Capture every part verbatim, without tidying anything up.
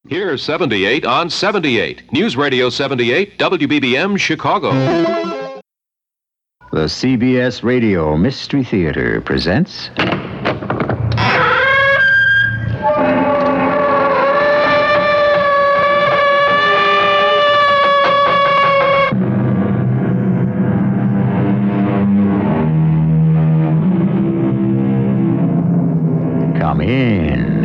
Here's seventy-eight on seventy-eight. News Radio seventy-eight, W B B M, Chicago. The C B S Radio Mystery Theater presents... Come in.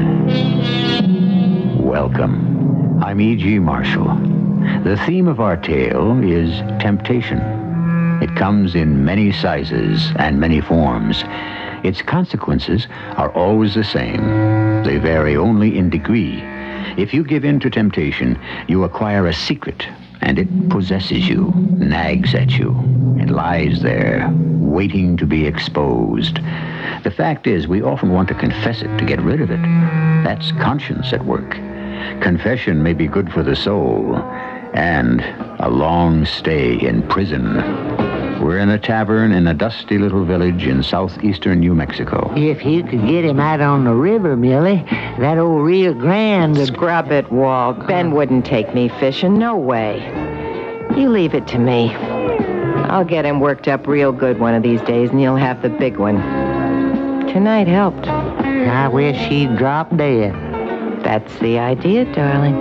Welcome. I'm E G. Marshall. The theme of our tale is temptation. It comes in many sizes and many forms. Its consequences are always the same. They vary only in degree. If you give in to temptation, you acquire a secret, and it possesses you, nags at you, and lies there, waiting to be exposed. The fact is, we often want to confess it to get rid of it. That's conscience at work. Confession may be good for the soul, and a long stay in prison. We're in a tavern in a dusty little village in southeastern New Mexico. If you could get him out on the river, Millie, that old Rio Grande... would- Scrub it, Walt. Ben wouldn't take me fishing. No way. You leave it to me. I'll get him worked up real good one of these days, and he'll have the big one. Tonight helped. I wish he'd drop dead. That's the idea, darling.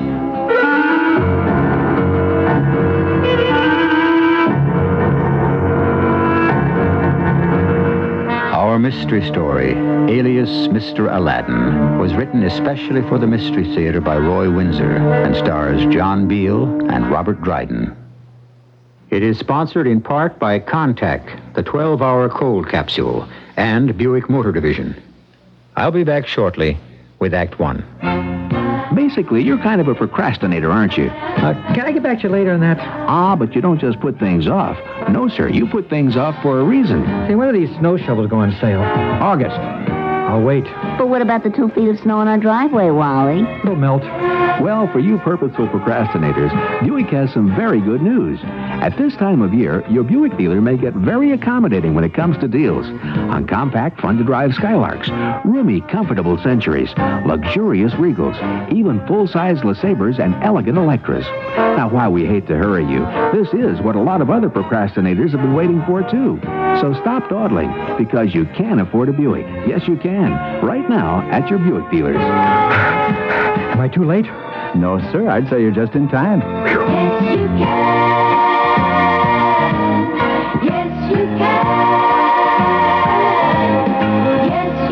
Our mystery story, alias Mister Aladdin, was written especially for the Mystery Theater by Roy Windsor and stars John Beal and Robert Dryden. It is sponsored in part by Contact, the twelve-hour cold capsule, and Buick Motor Division. I'll be back shortly with Act One. Basically, you're kind of a procrastinator, aren't you? Uh, can I get back to you later on that? Ah, but you don't just put things off. No, sir, you put things off for a reason. Say, when are these snow shovels go on sale? August. I'll wait. But what about the two feet of snow in our driveway, Wally? It'll melt. Well, for you purposeful procrastinators, Buick has some very good news. At this time of year, your Buick dealer may get very accommodating when it comes to deals on compact, fun-to-drive Skylarks, roomy, comfortable Centuries, luxurious Regals, even full-size LeSabres and elegant Electras. Now, while we hate to hurry you, this is what a lot of other procrastinators have been waiting for, too. So stop dawdling, because you can afford a Buick. Yes, you can. Right now at your Buick dealers. Am I too late? No, sir. I'd say you're just in time. Yes, you can. Yes, you can. Yes,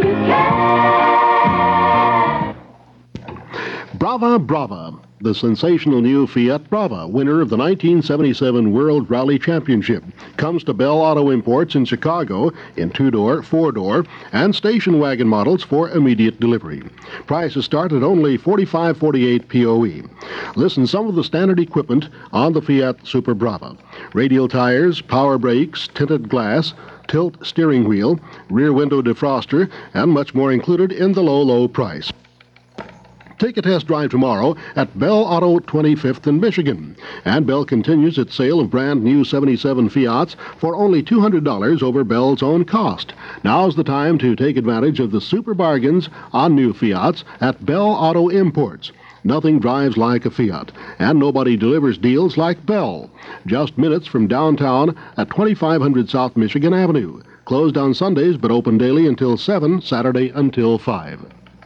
you can. Brava, Brava, the sensational new Fiat Brava, winner of the nineteen seventy-seven World Rally Championship, comes to Bell Auto Imports in Chicago in two-door, four-door, and station wagon models for immediate delivery. Prices start at only forty-five forty-eight P O E. Listen, some of the standard equipment on the Fiat Super Brava: radial tires, power brakes, tinted glass, tilt steering wheel, rear window defroster, and much more included in the low, low price. Take a test drive tomorrow at Bell Auto twenty-fifth in Michigan. And Bell continues its sale of brand new seventy-seven Fiats for only two hundred dollars over Bell's own cost. Now's the time to take advantage of the super bargains on new Fiats at Bell Auto Imports. Nothing drives like a Fiat, and nobody delivers deals like Bell. Just minutes from downtown at twenty-five hundred South Michigan Avenue. Closed on Sundays, but open daily until seven, Saturday until five.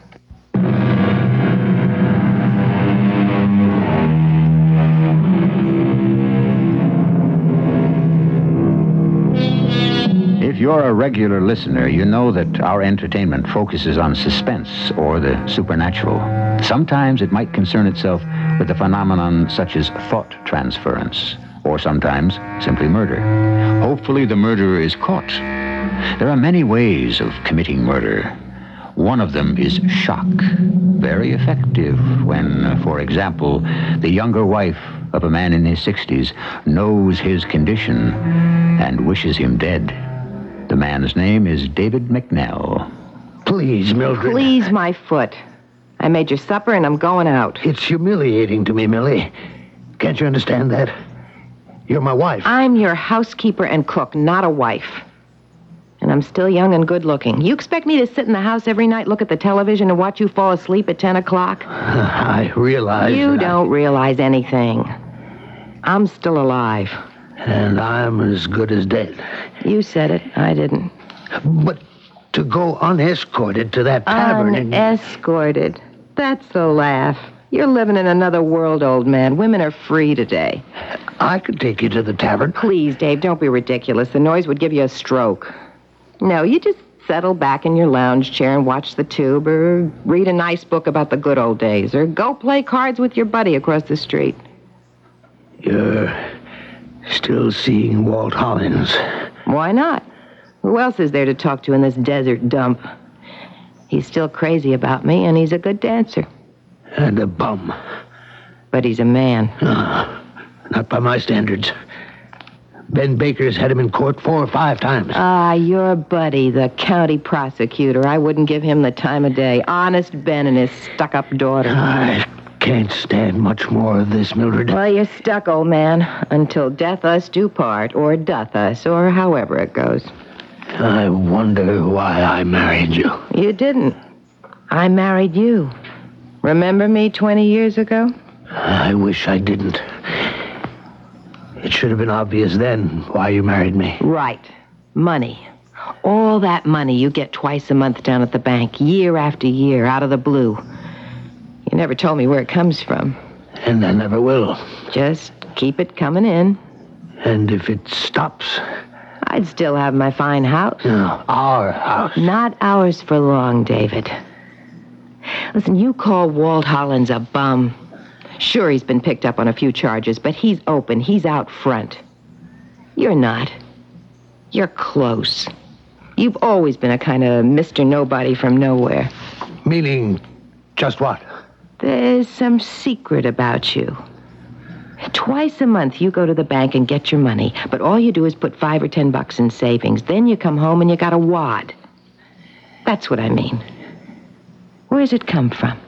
If you're a regular listener, you know that our entertainment focuses on suspense or the supernatural. Sometimes it might concern itself with a phenomenon such as thought transference, or sometimes simply murder. Hopefully the murderer is caught. There are many ways of committing murder. One of them is shock, very effective when, for example, the younger wife of a man in his sixties knows his condition and wishes him dead. The man's name is David McNell. Please, Mildred. Please, my foot. I made your supper and I'm going out. It's humiliating to me, Millie. Can't you understand that? You're my wife. I'm your housekeeper and cook, not a wife. And I'm I'm still young and good-looking. You expect me to sit in the house every night, look at the television, and watch you fall asleep at ten o'clock? I realize You that I- don't realize anything. I'm still alive. and I'm as good as dead. You said it. I didn't. But to go unescorted to that tavern and... Unescorted. That's the laugh. You're living in another world, old man. Women are free today. I could take you to the tavern. Please, Dave, don't be ridiculous. The noise would give you a stroke. No, you just settle back in your lounge chair and watch the tube, or read a nice book about the good old days, or go play cards with your buddy across the street. You're still seeing Walt Hollins. Why not? Who else is there to talk to in this desert dump? He's still crazy about me, and he's a good dancer. And a bum. But he's a man. No, not by my standards. Ben Baker's had him in court four or five times. Ah, your buddy, the county prosecutor. I wouldn't give him the time of day. Honest Ben and his stuck-up daughter. I can't stand much more of this, Mildred. Well, you're stuck, old man. Until death us do part, or doth us, or however it goes. I wonder why I married you. You didn't. I married you. Remember me twenty years ago? I wish I didn't. It should have been obvious then why you married me. Right. Money. All that money you get twice a month down at the bank, year after year, out of the blue. You never told me where it comes from. And I never will. Just keep it coming in. And if it stops... I'd still have my fine house. No, our house. Not ours for long, David. Listen, you call Walt Hollins a bum. Sure, he's been picked up on a few charges, but he's open. He's out front. You're not. You're close. You've always been a kind of Mister Nobody from nowhere. Meaning, just what? There's some secret about you. Twice a month, you go to the bank and get your money, but all you do is put five or ten bucks in savings. Then you come home and you got a wad. That's what I mean. Where's it come from?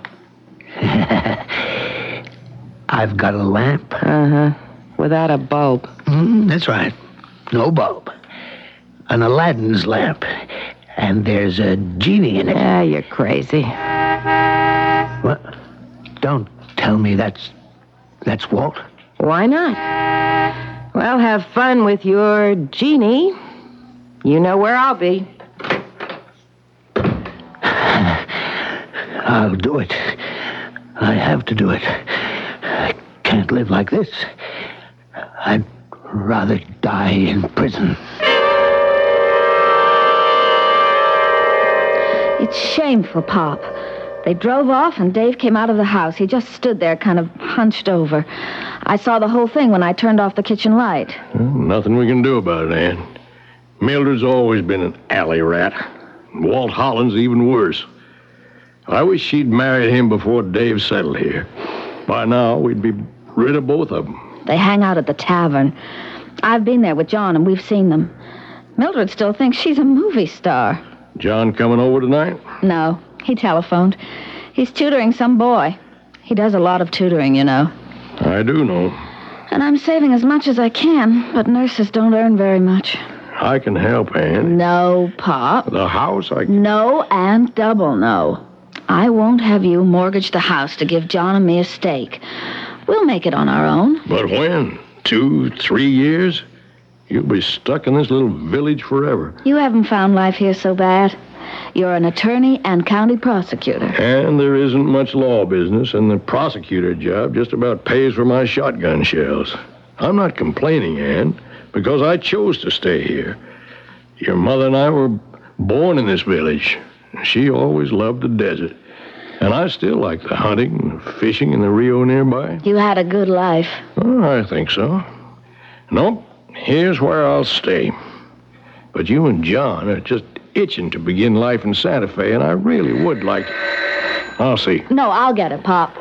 I've got a lamp. Uh-huh. Without a bulb. Mm, that's right. No bulb. An Aladdin's lamp. And there's a genie in it. Ah, you're crazy. What? Don't tell me that's... that's Walt. Why not? Well, have fun with your genie. You know where I'll be. I'll do it. I have to do it. I can't live like this. I'd rather die in prison. It's shameful, Pop. They drove off and Dave came out of the house. He just stood there kind of hunched over. I saw the whole thing when I turned off the kitchen light. Well, nothing we can do about it, Ann. Mildred's always been an alley rat. Walt Hollins even worse. I wish she'd married him before Dave settled here. By now, we'd be rid of both of them. They hang out at the tavern. I've been there with John and we've seen them. Mildred still thinks she's a movie star. John coming over tonight? No, he telephoned. He's tutoring some boy. He does a lot of tutoring, you know. I do know. And I'm saving as much as I can, but nurses don't earn very much. I can help, Ann. No, Pop. The house, I... No and double no. I won't have you mortgage the house to give John and me a stake. We'll make it on our own. But when? Two, three years? You'll be stuck in this little village forever. You haven't found life here so bad. You're an attorney and county prosecutor. And there isn't much law business, and the prosecutor job just about pays for my shotgun shells. I'm not complaining, Ann, because I chose to stay here. Your mother and I were born in this village. She always loved the desert. And I still like the hunting and fishing in the Rio nearby. You had a good life. Oh, I think so. Nope, here's where I'll stay. But you and John are just itching to begin life in Santa Fe, and I really would like to. I'll see. No, I'll get it, Pop.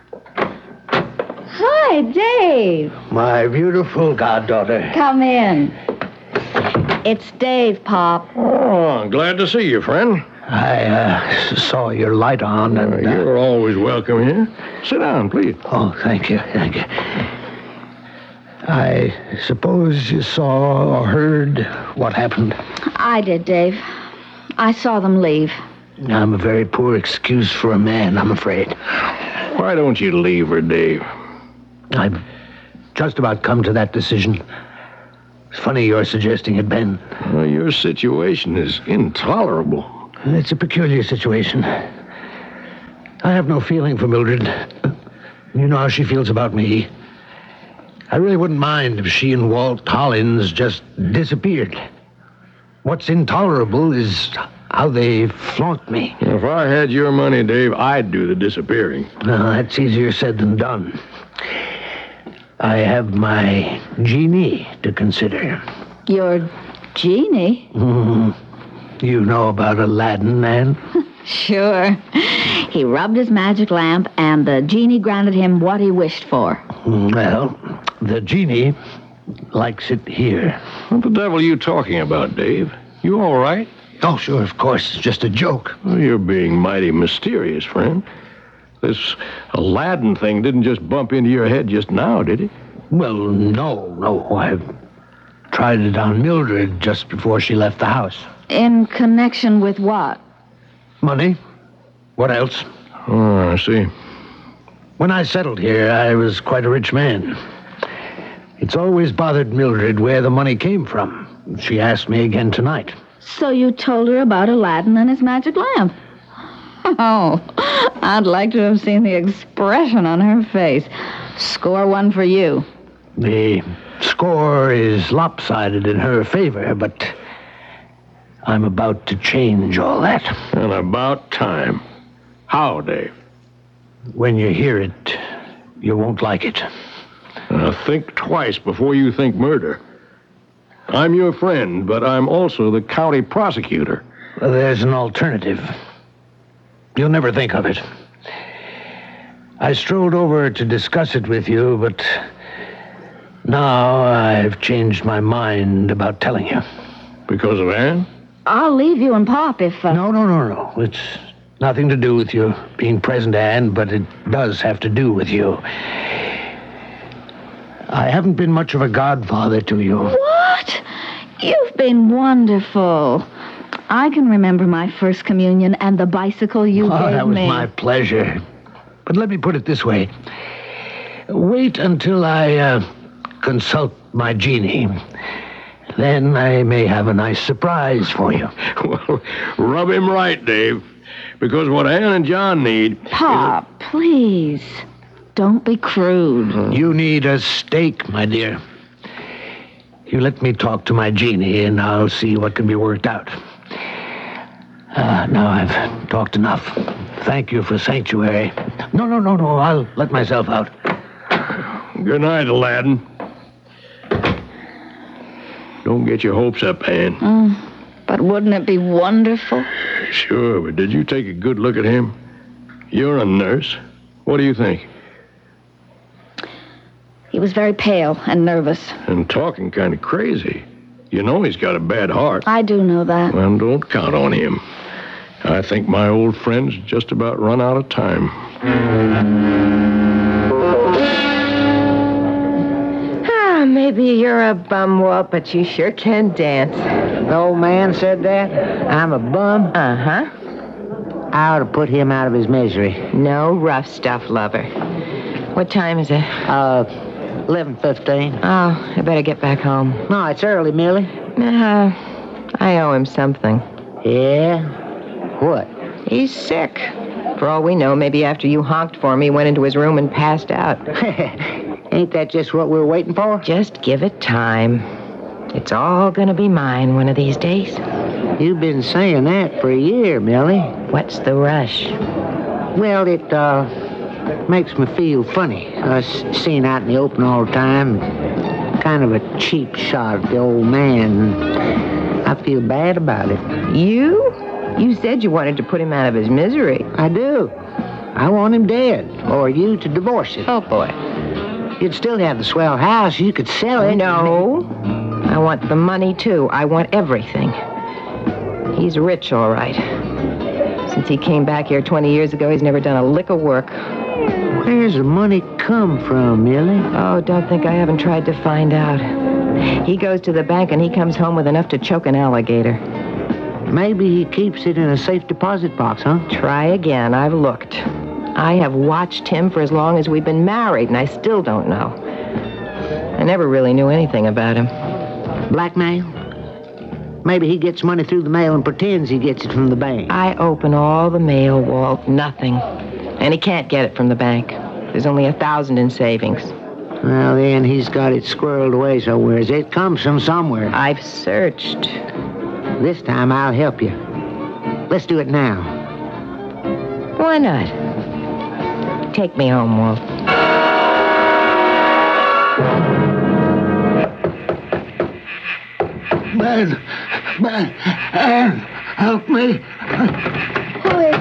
Hi, Dave. My beautiful goddaughter. Come in. It's Dave, Pop. Oh, glad to see you, friend. I uh, saw your light on, and... Uh, Uh, you're always welcome here. Sit down, please. oh, thank you, thank you. I suppose you saw or heard what happened. I did, Dave. I saw them leave. I'm a very poor excuse for a man, I'm afraid. Why don't you leave her, Dave? I've just about come to that decision. It's funny you're suggesting it, Ben. Well, your situation is intolerable. It's a peculiar situation. I have no feeling for Mildred. You know how she feels about me. I really wouldn't mind if she and Walt Hollins just disappeared. What's intolerable is how they flaunt me. If I had your money, Dave, I'd do the disappearing. No, that's easier said than done. I have my genie to consider. Your genie? Mm, you know about Aladdin, Anne? Sure. He rubbed his magic lamp, and the genie granted him what he wished for. Well, the genie likes it here. What the devil are you talking about, Dave? You all right? Oh, sure, of course. It's just a joke. Well, you're being mighty mysterious, friend. This Aladdin thing didn't just bump into your head just now, did it? Well, no, no. I tried it on Mildred just before she left the house. In connection with what? Money. What else? Oh, I see. When I settled here, I was quite a rich man. It's always bothered Mildred where the money came from. She asked me again tonight. So you told her about Aladdin and his magic lamp? Oh, I'd like to have seen the expression on her face. Score one for you. The score is lopsided in her favor, but I'm about to change all that. And about time. How, Dave? When you hear it, you won't like it. Now, think twice before you think murder. I'm your friend, but I'm also the county prosecutor. Well, there's an alternative. You'll never think of it. I strolled over to discuss it with you, but now I've changed my mind about telling you. Because of Anne? I'll leave you and Pop if... Uh... No, no, no, no. It's nothing to do with you being present, Anne, but it does have to do with you. I haven't been much of a godfather to you. What? You've been wonderful. I can remember my first communion and the bicycle you oh, gave me. That was my pleasure. But let me put it this way. Wait until I uh, consult my genie. Then I may have a nice surprise for you. Well, rub him right, Dave. Because what Anne and John need... Pop, a... please. Don't be crude. You need a steak, my dear. You let me talk to my genie, and I'll see what can be worked out. Uh, now I've talked enough. Thank you for sanctuary. No, no, no, no. I'll let myself out. Good night, Aladdin. Don't get your hopes up, Anne. Mm, but wouldn't it be wonderful? Sure, but did you take a good look at him? You're a nurse. What do you think? He was very pale and nervous. And talking kind of crazy. You know he's got a bad heart. I do know that. Well, don't count on him. I think my old friend's just about run out of time. Ah, maybe you're a bumwalt, but you sure can dance. The old man said that? I'm a bum? Uh-huh. I ought to put him out of his misery. No rough stuff, lover. What time is it? Uh, eleven fifteen. Oh, I better get back home. No, it's early, Millie. Uh, I owe him something. Yeah? What? He's sick. For all we know, maybe after you honked for him, he went into his room and passed out. Ain't that just what we're waiting for? Just give it time. It's all gonna be mine one of these days. You've been saying that for a year, Millie. What's the rush? Well, it, uh, makes me feel funny. Us seeing out in the open all the time. Kind of a cheap shot at the old man. I feel bad about it. You? You said you wanted to put him out of his misery. I do. I want him dead, or you to divorce him. Oh, boy. You'd still have the swell house. You could sell it. No. I want the money, too. I want everything. He's rich, all right. Since he came back here twenty years ago, he's never done a lick of work. Where's the money come from, Millie? Oh, don't think I haven't tried to find out. He goes to the bank and he comes home with enough to choke an alligator. Maybe he keeps it in a safe deposit box, huh? Try again. I've looked. I have watched him for as long as we've been married, and I still don't know. I never really knew anything about him. Blackmail? Maybe he gets money through the mail and pretends he gets it from the bank. I open all the mail, Walt. Nothing. And he can't get it from the bank. There's only a thousand in savings. Well, then he's got it squirreled away somewhere. It comes from somewhere. I've searched. This time I'll help you. Let's do it now. Why not? Take me home, Walt. Man, man, Anne, help me. Who is...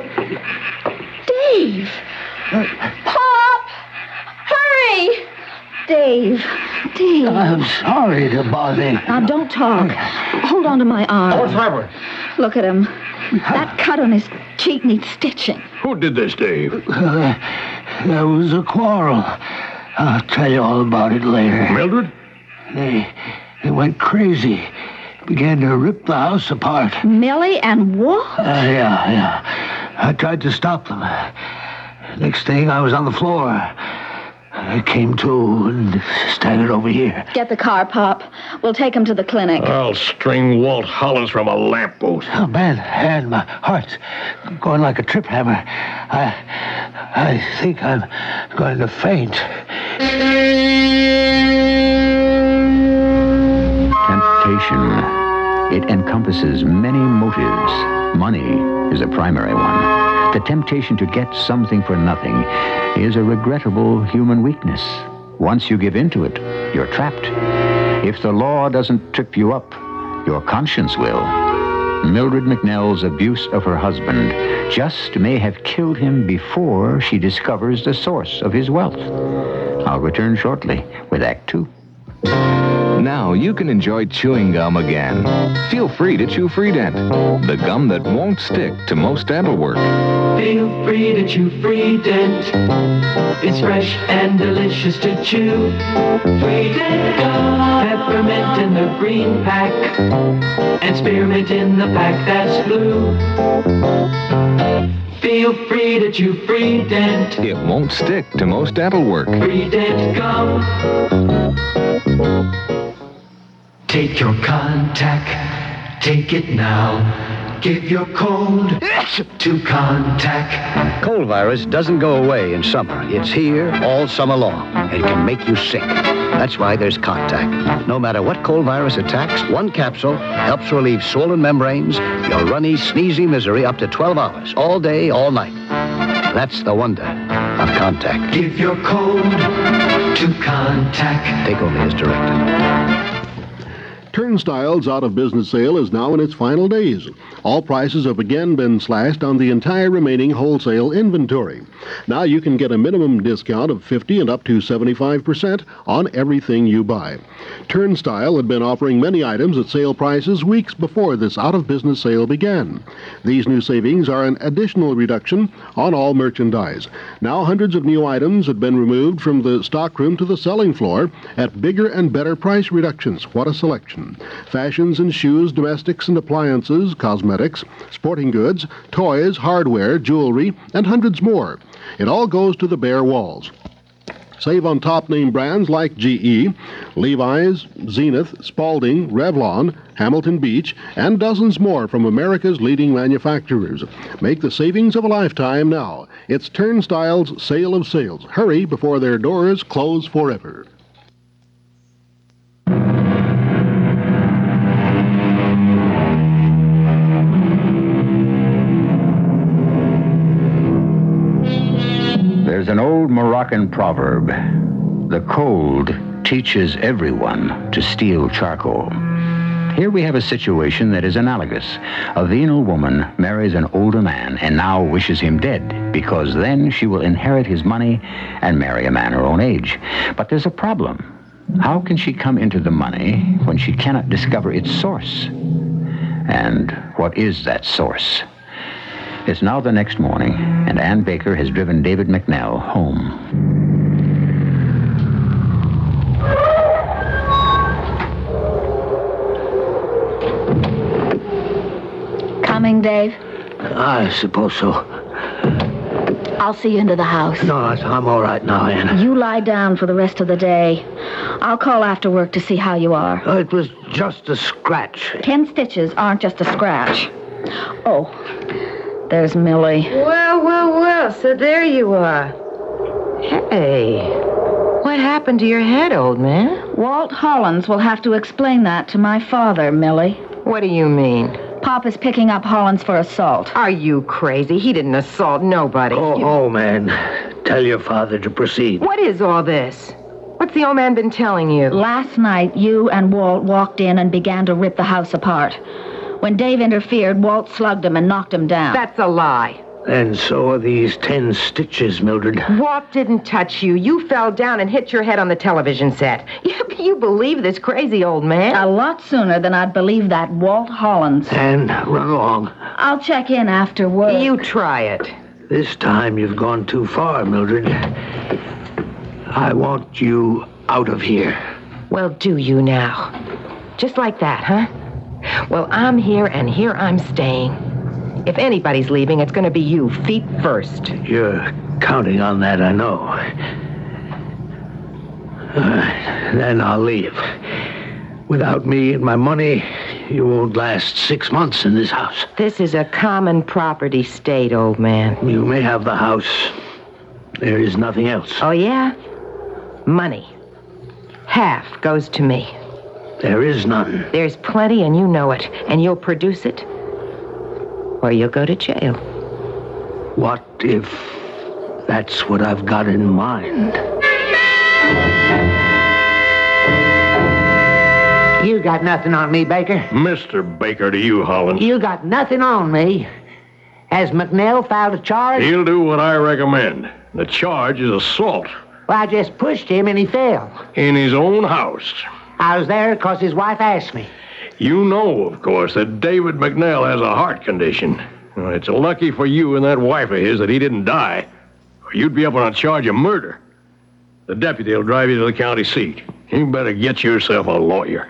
Dave! Pop! Hurry! Dave, Dave. I'm sorry to bother you. Now, don't talk. Hold on to my arm. What's happened? Look at him. That cut on his cheek needs stitching. Who did this, Dave? Uh, there was a quarrel. I'll tell you all about it later. Mildred? They, they went crazy. Began to rip the house apart. Millie and Walt? Uh, yeah, yeah. I tried to stop them. Next thing, I was on the floor. I came to and staggered over here. Get the car, Pop. We'll take him to the clinic. I'll string Walt Hollins from a lamppost. Oh, man, and my heart's going like a trip hammer. I, I think I'm going to faint. Temptation. It encompasses many motives. Money is a primary one. The temptation to get something for nothing is a regrettable human weakness. Once you give in to it, you're trapped. If the law doesn't trip you up, your conscience will. Mildred McNell's abuse of her husband just may have killed him before she discovers the source of his wealth. I'll return shortly with Act Two. Now you can enjoy chewing gum again. Feel free to chew Freedent, the gum that won't stick to most dental work. Feel free to chew Freedent. It's fresh and delicious to chew. Freedent gum. Peppermint in the green pack, and spearmint in the pack that's blue. Feel free to chew Freedent. It won't stick to most dental work. Freedent gum. Take your contact, take it now. Give your cold to contact. Cold virus doesn't go away in summer. It's here all summer long. It can make you sick. That's why there's Contact. No matter what cold virus attacks, one capsule helps relieve swollen membranes, your runny, sneezy misery up to twelve hours, all day, all night. That's the wonder of Contact. Give your cold to Contact. Take only as directed. Turnstile's out-of-business sale is now in its final days. All prices have again been slashed on the entire remaining wholesale inventory. Now you can get a minimum discount of fifty and up to seventy-five percent on everything you buy. Turnstile had been offering many items at sale prices weeks before this out-of-business sale began. These new savings are an additional reduction on all merchandise. Now hundreds of new items had been removed from the stockroom to the selling floor at bigger and better price reductions. What a selection. Fashions and shoes, domestics and appliances, cosmetics, sporting goods, toys, hardware, jewelry, and hundreds more. It all goes to the bare walls. Save on top-name brands like G E, Levi's, Zenith, Spalding, Revlon, Hamilton Beach, and dozens more from America's leading manufacturers. Make the savings of a lifetime now. It's Turnstile's Sale of Sales. Hurry before their doors close forever. There's an old Moroccan proverb. The cold teaches everyone to steal charcoal. Here we have a situation that is analogous. A venal woman marries an older man and now wishes him dead because then she will inherit his money and marry a man her own age. But there's a problem. How can she come into the money when she cannot discover its source? And what is that source? It's now the next morning, and Ann Baker has driven David McNell home. Coming, Dave? I suppose so. I'll see you into the house. No, I'm all right now, Ann. You lie down for the rest of the day. I'll call after work to see how you are. Oh, it was just a scratch. Ten stitches aren't just a scratch. Oh, there's Millie. Well, well, well, so there you are. Hey, what happened to your head, old man? Walt Hollins will have to explain that to my father, Millie. What do you mean? Pop is picking up Hollins for assault. Are you crazy? He didn't assault nobody. Oh, oh, man. Tell your father to proceed. What is all this? What's the old man been telling you? Last night, you and Walt walked in and began to rip the house apart. When Dave interfered, Walt slugged him and knocked him down. That's a lie. And so are these ten stitches, Mildred. Walt didn't touch you. You fell down and hit your head on the television set. You, you believe this crazy old man? A lot sooner than I'd believe that Walt Hollins. And run along. I'll check in after work. You try it. This time you've gone too far, Mildred. I want you out of here. Well, do you now? Just like that, huh? Well, I'm here, and here I'm staying. If anybody's leaving, it's going to be you, feet first. You're counting on that, I know. Uh, then I'll leave. Without me and my money, you won't last six months in this house. This is a common property state, old man. You may have the house. There is nothing else. Oh, yeah? Money. Half goes to me. There is none. There's plenty, and you know it. And you'll produce it, or you'll go to jail. What if that's what I've got in mind? You got nothing on me, Baker. Mister Baker to you, Hollins. You got nothing on me. Has McNell filed a charge? He'll do what I recommend. The charge is assault. Well, I just pushed him and he fell. In his own house. I was there because his wife asked me. You know, of course, that David McNell has a heart condition. Well, it's lucky for you and that wife of his that he didn't die, or you'd be up on a charge of murder. The deputy will drive you to the county seat. You better get yourself a lawyer.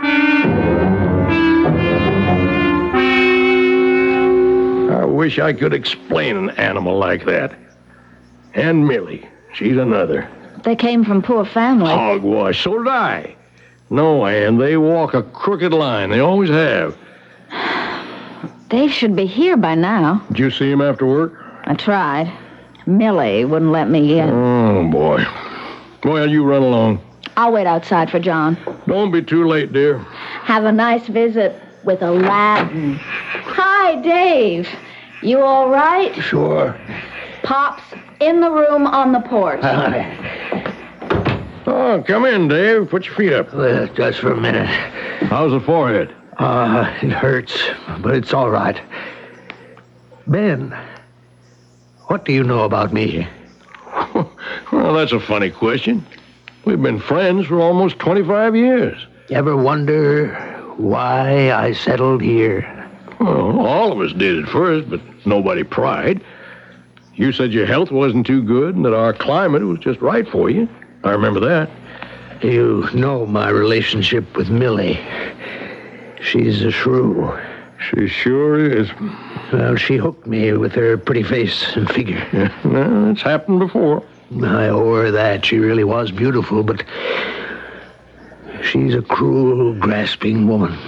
I wish I could explain an animal like that. And Millie, she's another. They came from poor family. Hogwash, so did I. No, Ann, they walk a crooked line. They always have. Dave should be here by now. Did you see him after work? I tried. Millie wouldn't let me in. Oh, boy. Well, you run along. I'll wait outside for John. Don't be too late, dear. Have a nice visit with Aladdin. Hi, Dave. You all right? Sure. Pop's in the room on the porch. Hi. Oh, come in, Dave. Put your feet up. Well, just for a minute. How's the forehead? Uh, it hurts, but it's all right. Ben, what do you know about me? Well, that's a funny question. We've been friends for almost twenty-five years. Ever wonder why I settled here? Well, all of us did at first, but nobody pried. You said your health wasn't too good and that our climate was just right for you. I remember that. You know my relationship with Millie. She's a shrew. She sure is. Well, she hooked me with her pretty face and figure. Yeah, well, it's happened before. I owe her that. She really was beautiful, but she's a cruel, grasping woman.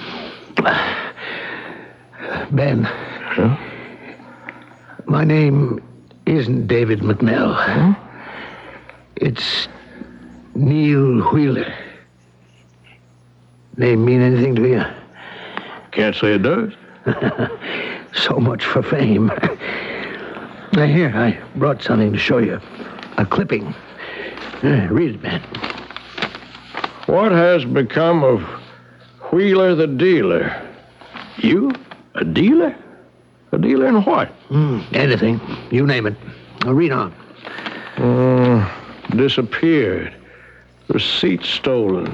Ben, huh? My name isn't David McNell. Huh? It's Neil Wheeler. Name mean anything to you? Can't say it does. So much for fame. Now, here, I brought something to show you. A clipping. Uh, read it, man. What has become of Wheeler the dealer? You? A dealer? A dealer in what? Mm, anything. You name it. Now, read on. Uh, disappeared. Receipt stolen.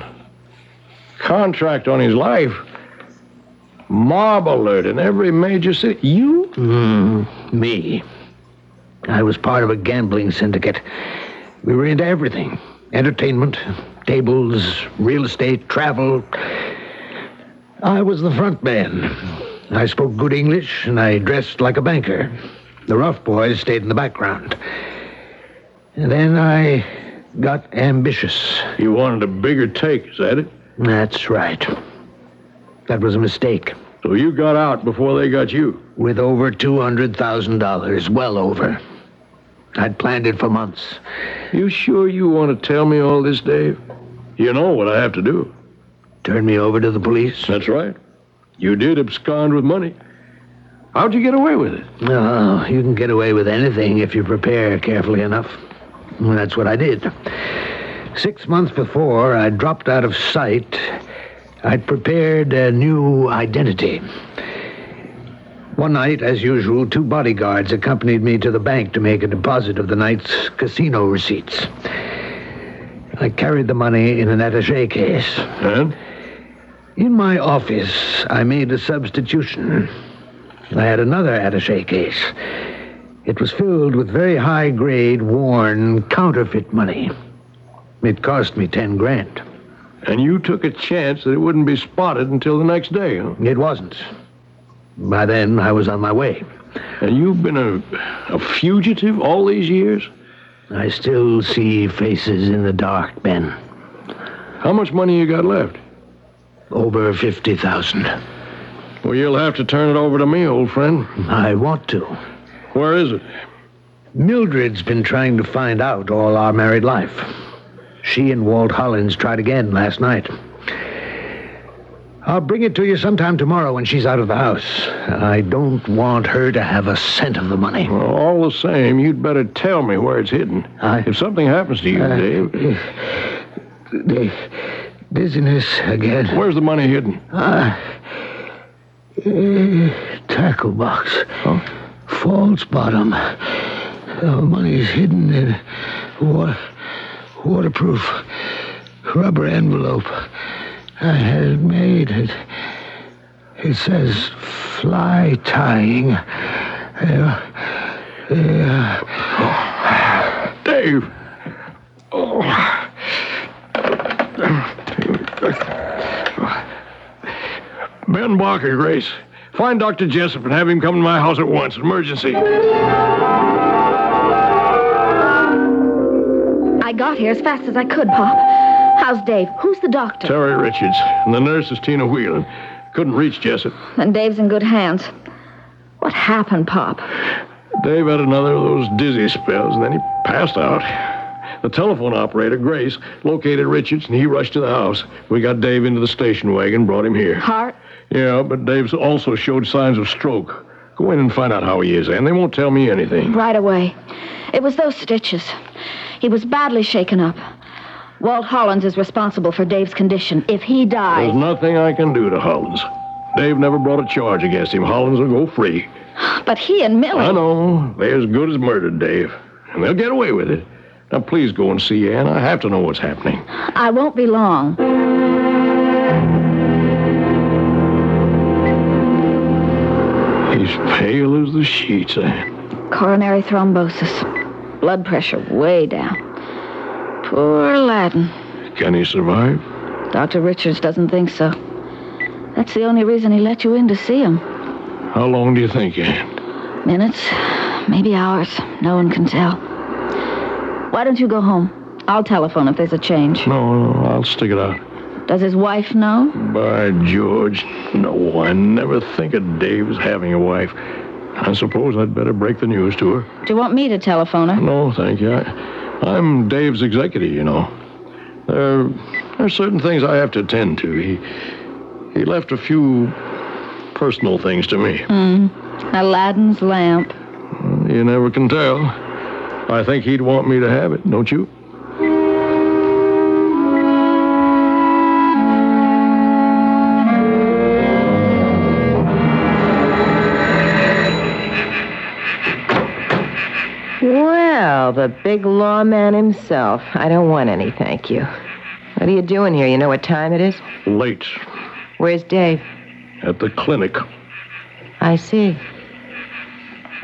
Contract on his life. Mob alert in every major city. You? Mm, me. I was part of a gambling syndicate. We were into everything. Entertainment, tables, real estate, travel. I was the front man. I spoke good English, and I dressed like a banker. The rough boys stayed in the background. And then I got ambitious. You wanted a bigger take, is that it? That's right. That was a mistake. So you got out before they got you? With over two hundred thousand dollars, well over. I'd planned it for months. You sure you want to tell me all this, Dave? You know what I have to do. Turn me over to the police? That's right. You did abscond with money. How'd you get away with it? Oh, you can get away with anything if you prepare carefully enough. Well, that's what I did. Six months before I dropped out of sight, I'd prepared a new identity. One night, as usual, two bodyguards accompanied me to the bank to make a deposit of the night's casino receipts. I carried the money in an attaché case. And? In my office, I made a substitution. I had another attaché case. It was filled with very high-grade, worn, counterfeit money. It cost me ten grand. And you took a chance that it wouldn't be spotted until the next day, huh? It wasn't. By then, I was on my way. And you've been a, a fugitive all these years? I still see faces in the dark, Ben. How much money you got left? Over fifty thousand. Well, you'll have to turn it over to me, old friend. I want to. Where is it? Mildred's been trying to find out all our married life. She and Walt Hollins tried again last night. I'll bring it to you sometime tomorrow when she's out of the house. I don't want her to have a cent of the money. Well, all the same, you'd better tell me where it's hidden. I, if something happens to you, uh, Dave... Dave... Dizziness again. Where's the money hidden? Uh, uh, tackle box. Huh? False bottom. The money's hidden in water, waterproof rubber envelope. I had it made. It, it says fly tying. Uh, uh, Dave! Oh. Ben Barker, Grace. Find Doctor Jessup and have him come to my house at once. Emergency. I got here as fast as I could, Pop. How's Dave? Who's the doctor? Terry Richards. And the nurse is Tina Whelan. Couldn't reach Jessup. Then Dave's in good hands. What happened, Pop? Dave had another of those dizzy spells, and then he passed out. The telephone operator, Grace, located Richards, and he rushed to the house. We got Dave into the station wagon, brought him here. Heart? Yeah, but Dave's also showed signs of stroke. Go in and find out how he is, and they won't tell me anything. Right away. It was those stitches. He was badly shaken up. Walt Hollins is responsible for Dave's condition. If he dies... There's nothing I can do to Hollins. Dave never brought a charge against him. Hollins will go free. But he and Millie... I know. They're as good as murdered, Dave. And they'll get away with it. Now, please go and see Ann. I have to know what's happening. I won't be long. He's pale as the sheets, Ann. Coronary thrombosis. Blood pressure way down. Poor Aladdin. Can he survive? Doctor Richards doesn't think so. That's the only reason he let you in to see him. How long do you think, Ann? Minutes, maybe hours. No one can tell. Why don't you go home? I'll telephone if there's a change. No, no, I'll stick it out. Does his wife know? By George, no, I never think of Dave's having a wife. I suppose I'd better break the news to her. Do you want me to telephone her? No, thank you. I, I'm Dave's executive, you know. There, there are certain things I have to attend to. He, he left a few personal things to me. Hmm. Aladdin's lamp. You never can tell. I think he'd want me to have it, don't you? Well, the big lawman himself. I don't want any, thank you. What are you doing here? You know what time it is? Late. Where's Dave? At the clinic. I see.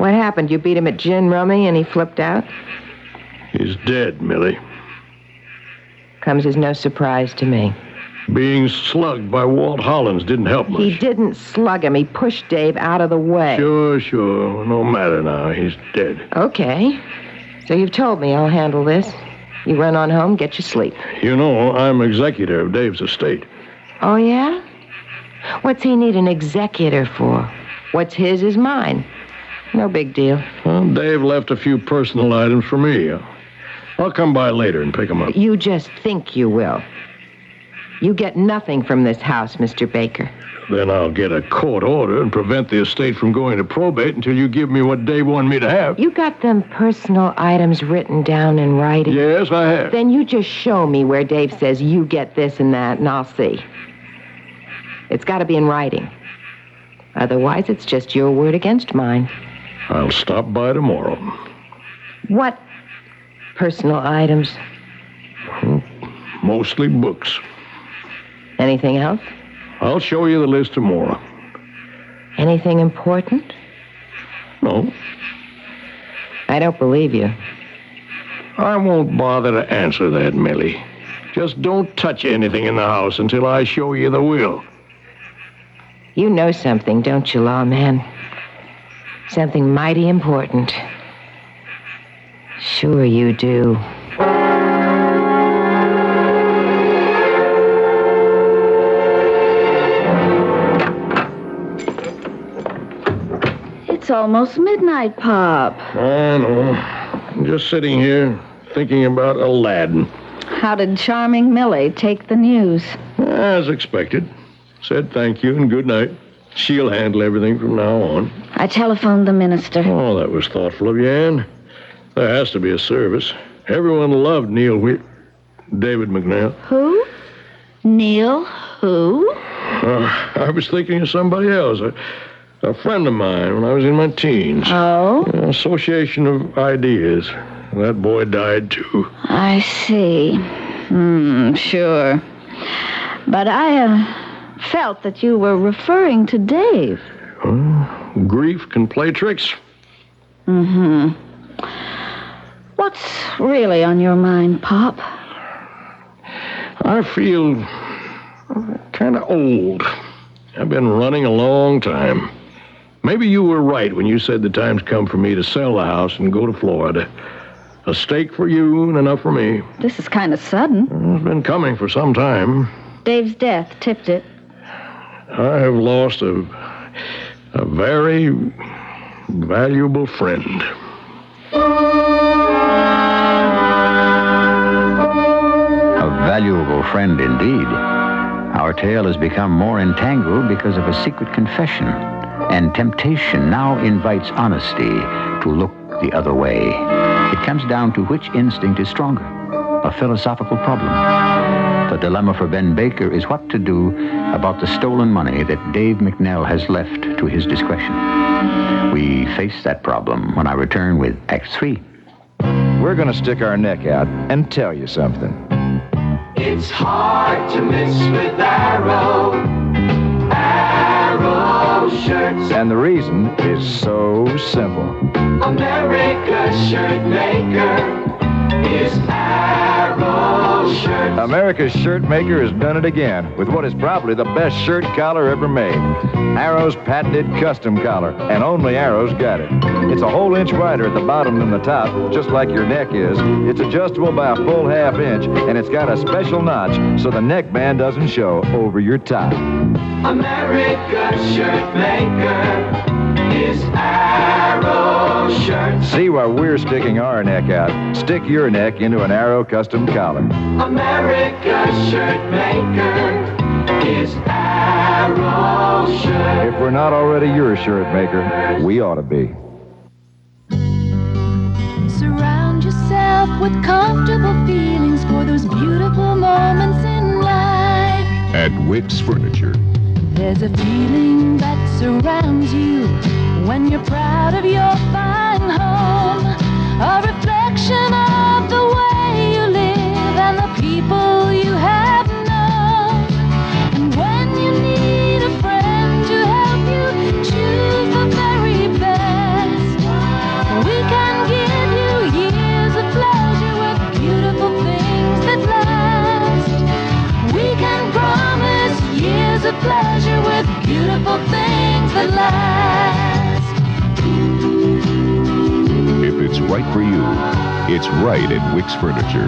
What happened? You beat him at gin rummy and he flipped out? He's dead, Millie. Comes as no surprise to me. Being slugged by Walt Hollins didn't help much. He didn't slug him. He pushed Dave out of the way. Sure, sure. No matter now. He's dead. Okay. So you've told me I'll handle this. You run on home, get your sleep. You know, I'm executor of Dave's estate. Oh, yeah? What's he need an executor for? What's his is mine. No big deal. Well, Dave left a few personal items for me. I'll come by later and pick them up. You just think you will. You get nothing from this house, Mister Baker. Then I'll get a court order and prevent the estate from going to probate until you give me what Dave wanted me to have. You got them personal items written down in writing? Yes, I have. Then you just show me where Dave says you get this and that, and I'll see. It's got to be in writing. Otherwise, it's just your word against mine. I'll stop by tomorrow. What personal items? Mostly books. Anything else? I'll show you the list tomorrow. Anything important? No. I don't believe you. I won't bother to answer that, Millie. Just don't touch anything in the house until I show you the will. You know something, don't you, lawman? Something mighty important. Sure you do. It's almost midnight, Pop. I know. I'm just sitting here thinking about Aladdin. How did charming Millie take the news? As expected. Said thank you and good night. She'll handle everything from now on. I telephoned the minister. Oh, that was thoughtful of you, Ann. There has to be a service. Everyone loved Neil Wheat. David McNeil. Who? Neil who? Uh, I was thinking of somebody else. A, a friend of mine when I was in my teens. Oh? An association of ideas. That boy died, too. I see. Hmm, sure. But I, uh... felt that you were referring to Dave. Oh, grief can play tricks. Mm-hmm. What's really on your mind, Pop? I feel kind of old. I've been running a long time. Maybe you were right when you said the time's come for me to sell the house and go to Florida. A stake for you and enough for me. This is kind of sudden. It's been coming for some time. Dave's death tipped it. I have lost a, a very valuable friend. A valuable friend indeed. Our tale has become more entangled because of a secret confession, and temptation now invites honesty to look the other way. It comes down to which instinct is stronger, a philosophical problem. The dilemma for Ben Baker is what to do about the stolen money that Dave McNell has left to his discretion. We face that problem when I return with Act Three. We're going to stick our neck out and tell you something. It's hard to miss with Arrow. Arrow shirts. And the reason is so simple. America's shirt maker is Arrow shirts. America's shirt maker has done it again with what is probably the best shirt collar ever made. Arrow's patented custom collar, and only Arrow's got it. It's a whole inch wider at the bottom than the top, just like your neck is. It's adjustable by a full half inch, and it's got a special notch so the neckband doesn't show over your top. America's shirt maker is Arrow shirts. See why we're sticking our neck out. Stick your neck into an Arrow custom collar. America's shirt maker is Arrow shirts. If we're not already your shirt maker, we ought to be. Surround yourself with comfortable feelings for those beautiful moments in life. At Wicks Furniture. There's a feeling that surrounds you when you're proud of your fine home. A reflection of the way you live and the people you have known. And when you need a friend to help you choose the very best, pleasure with beautiful things that last. If it's right for you, it's right at Wicks Furniture.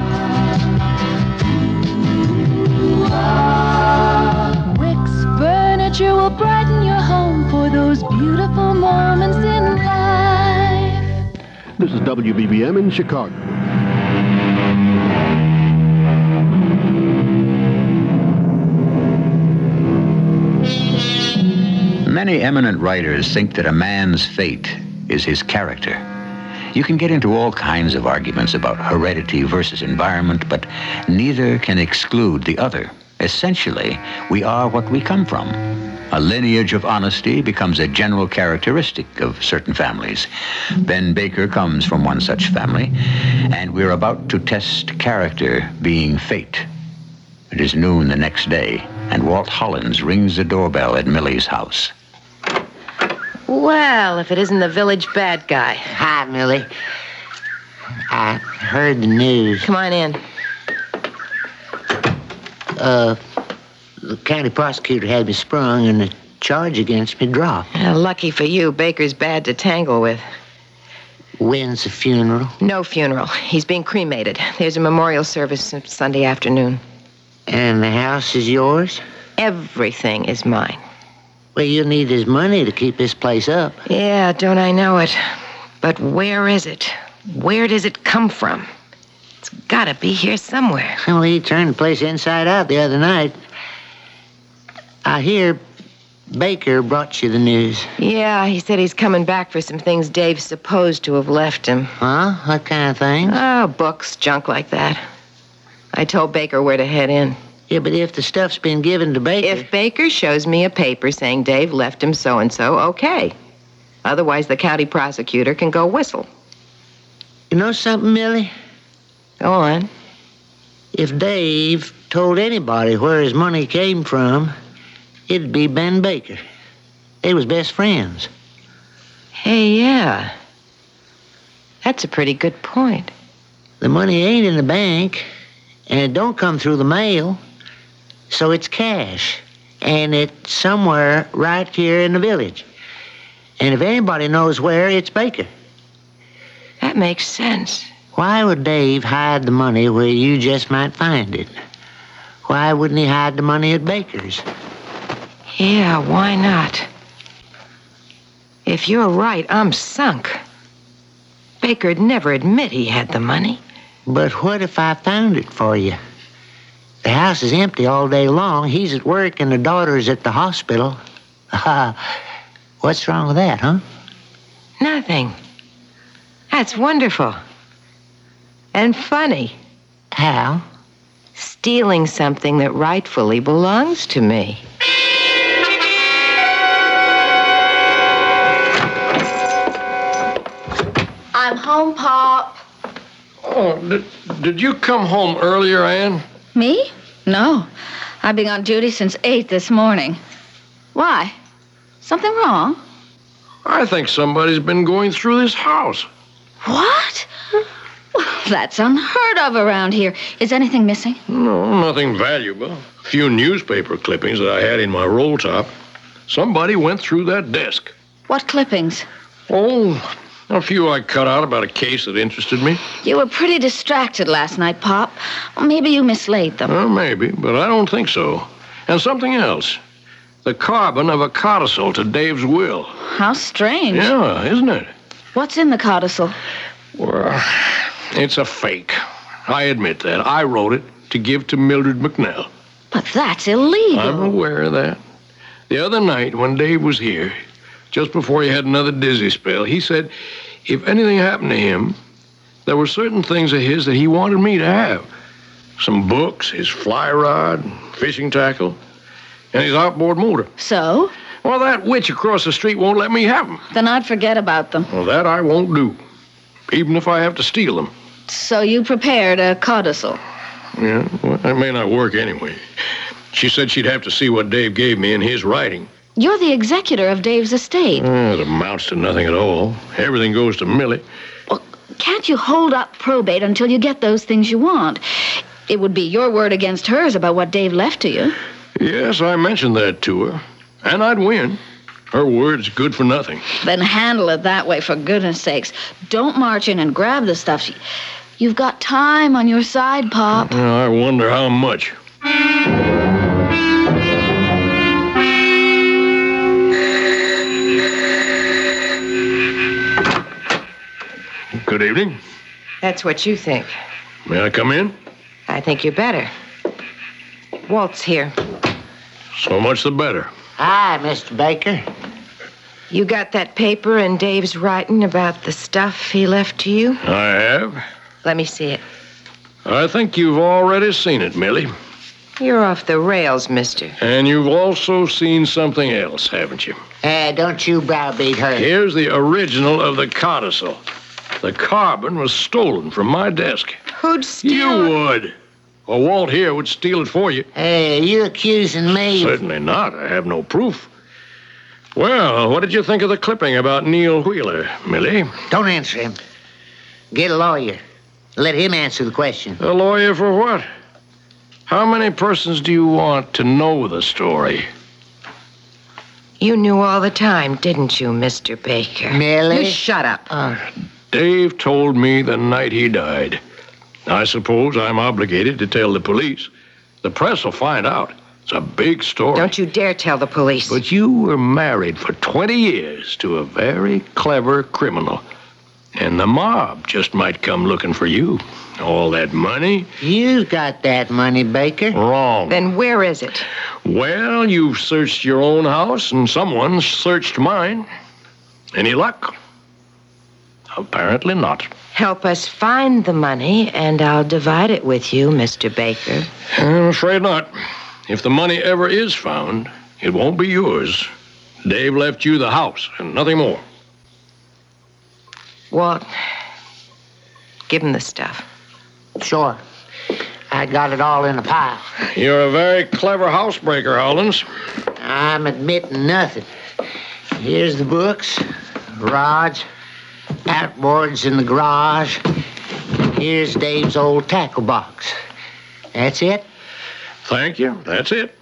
Wicks Furniture will brighten your home for those beautiful moments in life. This is W B B M in Chicago. Many eminent writers think that a man's fate is his character. You can get into all kinds of arguments about heredity versus environment, but neither can exclude the other. Essentially, we are what we come from. A lineage of honesty becomes a general characteristic of certain families. Ben Baker comes from one such family, and we're about to test character being fate. It is noon the next day, and Walt Hollins rings the doorbell at Millie's house. Well, if it isn't the village bad guy. Hi, Millie. I heard the news. Come on in. Uh, the county prosecutor had me sprung and the charge against me dropped. Uh, lucky for you, Baker's bad to tangle with. When's the funeral? No funeral. He's being cremated. There's a memorial service Sunday afternoon. And the house is yours? Everything is mine. Well, you'll need his money to keep this place up. Yeah, don't I know it. But where is it? Where does it come from? It's gotta be here somewhere. Well, he turned the place inside out the other night. I hear Baker brought you the news. Yeah, he said he's coming back for some things Dave's supposed to have left him. Huh? What kind of things? Oh, books, junk like that. I told Baker where to head in. Yeah, but if the stuff's been given to Baker... If Baker shows me a paper saying Dave left him so-and-so, okay. Otherwise, the county prosecutor can go whistle. You know something, Millie? Go on. If Dave told anybody where his money came from, it'd be Ben Baker. They was best friends. Hey, yeah. That's a pretty good point. The money ain't in the bank, and it don't come through the mail, so it's cash. And it's somewhere right here in the village. And if anybody knows where, it's Baker. That makes sense. Why would Dave hide the money where you just might find it? Why wouldn't he hide the money at Baker's? Yeah, why not? If you're right, I'm sunk. Baker'd never admit he had the money. But what if I found it for you? The house is empty all day long. He's at work and the daughter's at the hospital. Uh, what's wrong with that, huh? Nothing. That's wonderful. And funny. How? Stealing something that rightfully belongs to me. I'm home, Pop. Oh, did, did you come home earlier, Ann? Me? No. I've been on duty since eight this morning. Why? Something wrong? I think somebody's been going through this house. What? Well, that's unheard of around here. Is anything missing? No, nothing valuable. A few newspaper clippings that I had in my roll top. Somebody went through that desk. What clippings? Oh, a few I cut out about a case that interested me. You were pretty distracted last night, Pop. Maybe you mislaid them. Well, maybe, but I don't think so. And something else. The carbon of a codicil to Dave's will. How strange. Yeah, isn't it? What's in the codicil? Well, it's a fake. I admit that. I wrote it to give to Mildred McNell. But that's illegal. I'm aware of that. The other night when Dave was here, just before he had another dizzy spell, he said if anything happened to him, there were certain things of his that he wanted me to have. Some books, his fly rod, fishing tackle, and his outboard motor. So? Well, that witch across the street won't let me have them. Then I'd forget about them. Well, that I won't do, even if I have to steal them. So you prepared a codicil? Yeah, well, that may not work anyway. She said she'd have to see what Dave gave me in his writing. You're the executor of Dave's estate. Uh, it amounts to nothing at all. Everything goes to Millie. Well, can't you hold up probate until you get those things you want? It would be your word against hers about what Dave left to you. Yes, I mentioned that to her. And I'd win. Her word's good for nothing. Then handle it that way, for goodness sakes. Don't march in and grab the stuff. You've got time on your side, Pop. Well, I wonder how much. Good evening. That's what you think. May I come in? I think you're better. Walt's here. So much the better. Hi, Mister Baker. You got that paper in Dave's writing about the stuff he left to you? I have. Let me see it. I think you've already seen it, Millie. You're off the rails, mister. And you've also seen something else, haven't you? Uh, don't you browbeat her. Here's the original of the codicil. The carbon was stolen from my desk. Who'd steal You it? would. Well, Walt here would steal it for you. Hey, are you accusing me? Certainly not. I have no proof. Well, what did you think of the clipping about Neil Wheeler, Millie? Don't answer him. Get a lawyer. Let him answer the question. A lawyer for what? How many persons do you want to know the story? You knew all the time, didn't you, Mister Baker? Millie? You shut up. Uh, Dave told me the night he died. I suppose I'm obligated to tell the police. The press will find out. It's a big story. Don't you dare tell the police. But you were married for twenty years to a very clever criminal. And the mob just might come looking for you. All that money? You got that money, Baker. Wrong. Then where is it? Well, you've searched your own house and someone searched mine. Any luck? Apparently not. Help us find the money, and I'll divide it with you, Mister Baker. I'm afraid not. If the money ever is found, it won't be yours. Dave left you the house and nothing more. Walt, give him the stuff. Sure. I got it all in a pile. You're a very clever housebreaker, Hollins. I'm admitting nothing. Here's the books, rods, outboards in the garage. Here's Dave's old tackle box. That's it? Thank you. That's it.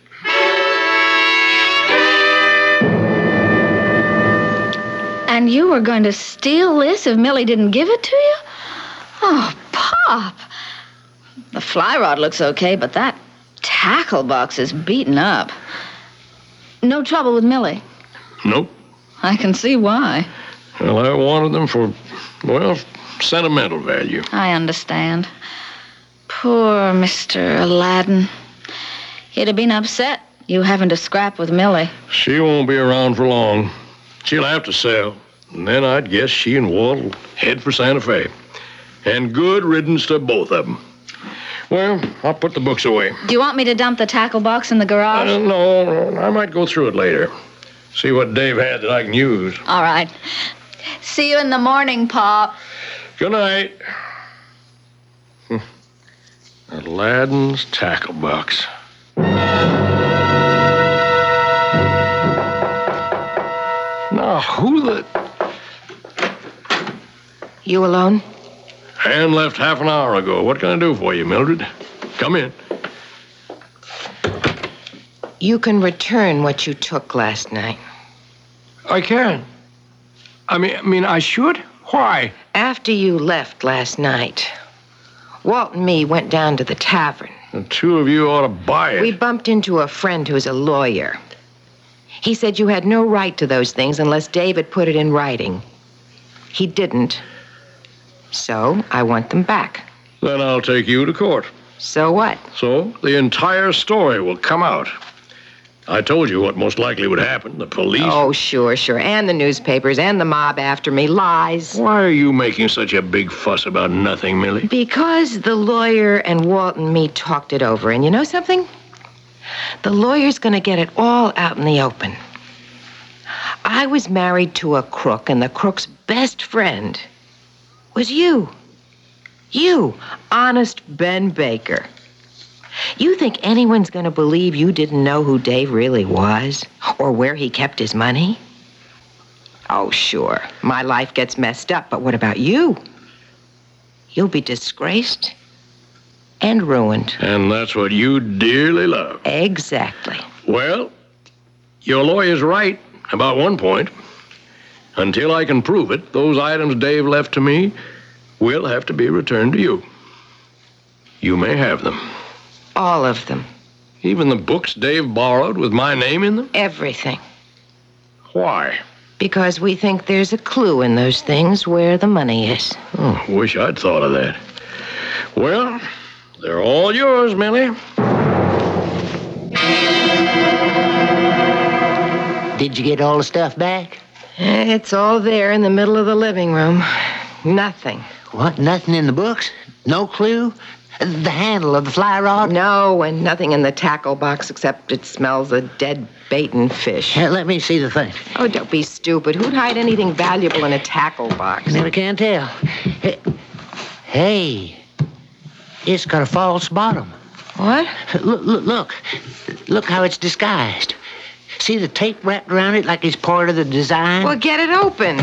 And you were going to steal this if Millie didn't give it to you? Oh, Pop. The fly rod looks okay, but that tackle box is beaten up. No trouble with Millie? Nope. I can see why. Well, I wanted them for, well, sentimental value. I understand. Poor Mister Aladdin. He'd have been upset you having to scrap with Millie. She won't be around for long. She'll have to sell. And then I'd guess she and Walt will head for Santa Fe. And good riddance to both of them. Well, I'll put the books away. Do you want me to dump the tackle box in the garage? Uh, no, I might go through it later. See what Dave had that I can use. All right. See you in the morning, Pop. Good night. Hmm. Aladdin's tackle box. Now, who the... You alone? Ann left half an hour ago. What can I do for you, Mildred? Come in. You can return what you took last night. I can. I mean, I mean, I should? Why? After you left last night, Walt and me went down to the tavern. The two of you ought to buy it. We bumped into a friend who's a lawyer. He said you had no right to those things unless David put it in writing. He didn't. So I want them back. Then I'll take you to court. So what? So the entire story will come out. I told you what most likely would happen. The police... Oh, sure, sure. And the newspapers and the mob after me. Lies. Why are you making such a big fuss about nothing, Millie? Because the lawyer and Walt and me talked it over. And you know something? The lawyer's going to get it all out in the open. I was married to a crook, and the crook's best friend was you. You, honest Ben Baker. You think anyone's going to believe you didn't know who Dave really was? Or where he kept his money? Oh, sure. My life gets messed up, but what about you? You'll be disgraced And ruined. And that's what you dearly love. Exactly. Well, your lawyer's right about one point. Until I can prove it, those items Dave left to me will have to be returned to you. You may have them. All of them. Even the books Dave borrowed with my name in them? Everything. Why? Because we think there's a clue in those things where the money is. Oh, wish I'd thought of that. Well, they're all yours, Millie. Did you get all the stuff back? It's all there in the middle of the living room. Nothing. What? Nothing in the books? No clue? The handle of the fly rod? No, and nothing in the tackle box except it smells of dead bait and fish. Uh, let me see the thing. Oh, don't be stupid. Who'd hide anything valuable in a tackle box? I never can tell. Hey, it's got a false bottom. What? Look, look, look. Look how it's disguised. See the tape wrapped around it like it's part of the design? Well, get it open.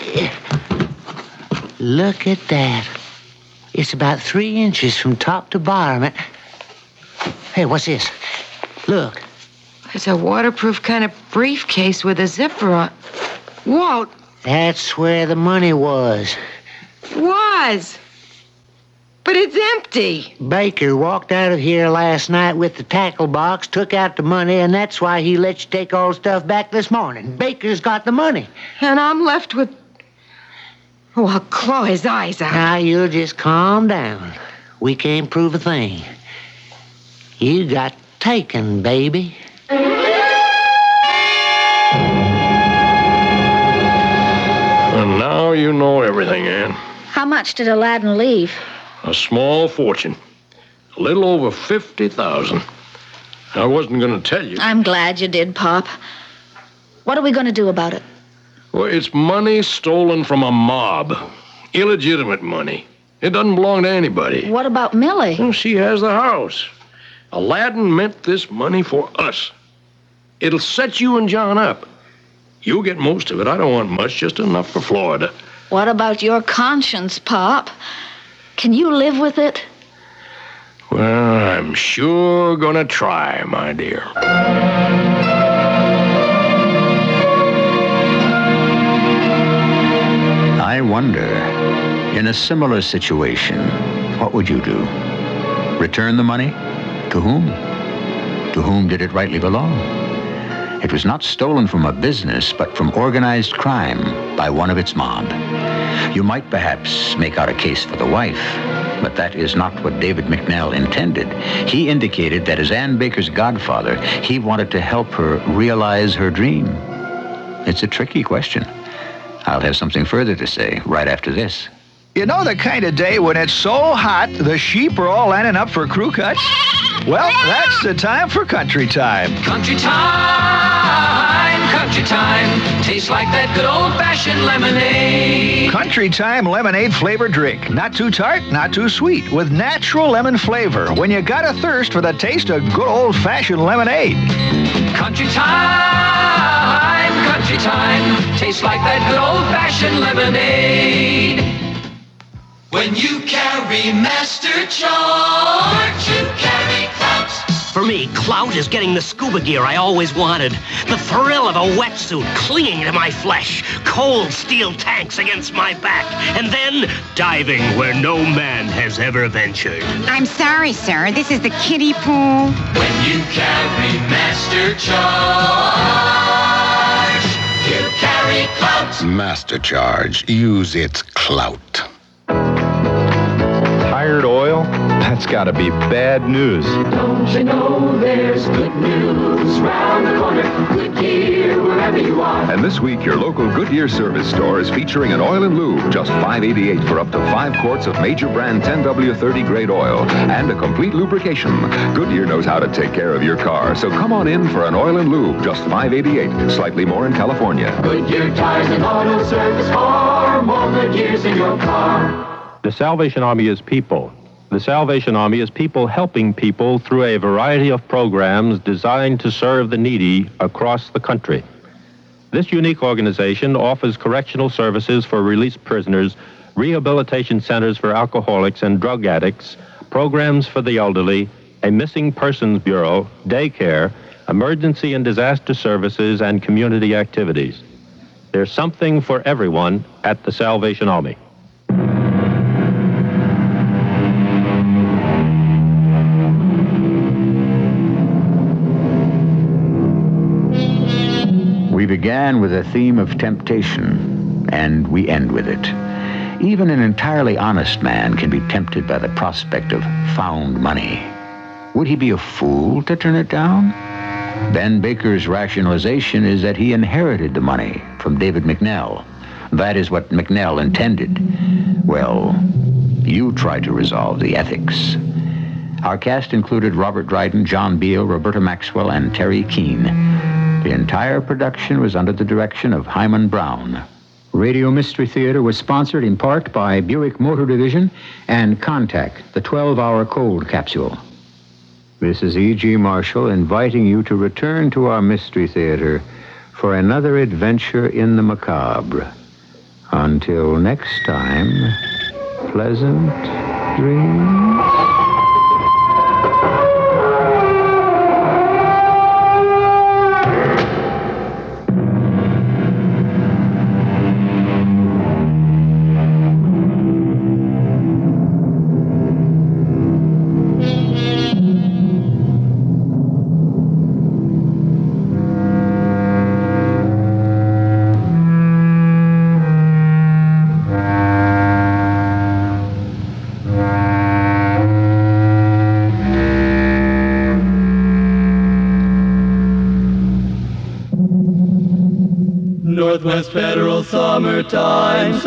Look at that. It's about three inches from top to bottom. Hey, what's this? Look. It's a waterproof kind of briefcase with a zipper on. Walt. That's where the money was. Was. But it's empty. Baker walked out of here last night with the tackle box, took out the money, and that's why he let you take all the stuff back this morning. Baker's got the money. And I'm left with... Oh, I'll claw his eyes out. Now, you'll just calm down. We can't prove a thing. You got taken, baby. And now you know everything, Ann. How much did Aladdin leave? A small fortune. A little over fifty thousand. I wasn't going to tell you. I'm glad you did, Pop. What are we going to do about it? Well, it's money stolen from a mob. Illegitimate money. It doesn't belong to anybody. What about Millie? Well, she has the house. Aladdin meant this money for us. It'll set you and John up. You'll get most of it. I don't want much, just enough for Florida. What about your conscience, Pop? Can you live with it? Well, I'm sure gonna try, my dear. I wonder, in a similar situation, what would you do? Return the money? To whom? To whom did it rightly belong? It was not stolen from a business, but from organized crime by one of its mob. You might perhaps make out a case for the wife, but that is not what David McNell intended. He indicated that as Ann Baker's godfather, he wanted to help her realize her dream. It's a tricky question. I'll have something further to say right after this. You know the kind of day when it's so hot, the sheep are all lining up for crew cuts? Well, that's the time for country time. Country time, country time. Tastes like that good old-fashioned lemonade. Country time lemonade flavored drink. Not too tart, not too sweet, with natural lemon flavor. When you got a thirst for the taste of good old-fashioned lemonade. Country time, country time. Tastes like that good old-fashioned lemonade. When you carry Master Charge, you carry clout. For me, clout is getting the scuba gear I always wanted. The thrill of a wetsuit clinging to my flesh, cold steel tanks against my back, and then diving where no man has ever ventured. I'm sorry, sir. This is the kiddie pool. When you carry Master Charge, you carry clout. Master Charge. Use its clout. Tired oil? That's gotta be bad news. Don't you know there's good news round the corner? Goodyear, wherever you are. And this week, your local Goodyear service store is featuring an oil and lube, just five eighty-eight for up to five quarts of major brand ten W thirty grade oil and a complete lubrication. Goodyear knows how to take care of your car, so come on in for an oil and lube, just five eighty-eight, slightly more in California. Goodyear tires and auto service for more good years in your car. The Salvation Army is people. The Salvation Army is people helping people through a variety of programs designed to serve the needy across the country. This unique organization offers correctional services for released prisoners, rehabilitation centers for alcoholics and drug addicts, programs for the elderly, a missing persons bureau, daycare, emergency and disaster services, and community activities. There's something for everyone at the Salvation Army. We began with a theme of temptation, and we end with it. Even an entirely honest man can be tempted by the prospect of found money. Would he be a fool to turn it down? Ben Baker's rationalization is that he inherited the money from David McNell. That is what McNell intended. Well, you try to resolve the ethics. Our cast included Robert Dryden, John Beal, Roberta Maxwell, and Terry Keane. The entire production was under the direction of Hyman Brown. Radio Mystery Theater was sponsored in part by Buick Motor Division and Contact, the twelve-hour cold capsule. This is E G. Marshall inviting you to return to our Mystery Theater for another adventure in the macabre. Until next time, pleasant dreams. Northwest Federal Summertime,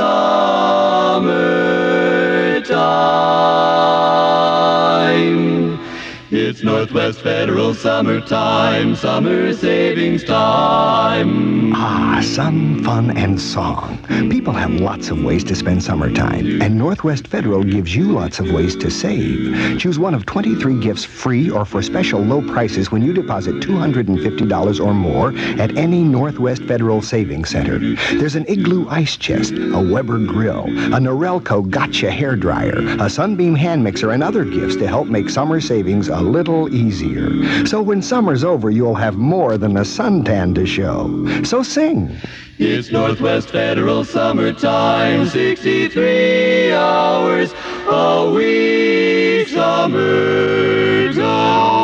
Summertime. It's Northwest Federal Summertime, summer savings time. Ah, sun, fun, and song. People have lots of ways to spend summertime, and Northwest Federal gives you lots of ways to save. Choose one of twenty-three gifts free or for special low prices when you deposit two hundred fifty dollars or more at any Northwest Federal Savings Center. There's an Igloo ice chest, a Weber grill, a Norelco Gotcha hairdryer, a Sunbeam hand mixer, and other gifts to help make summer savings a little easier. So when summer's over, you'll have more than a suntan to show. So sing. It's Northwest Federal Summertime, sixty-three hours a week, summertime.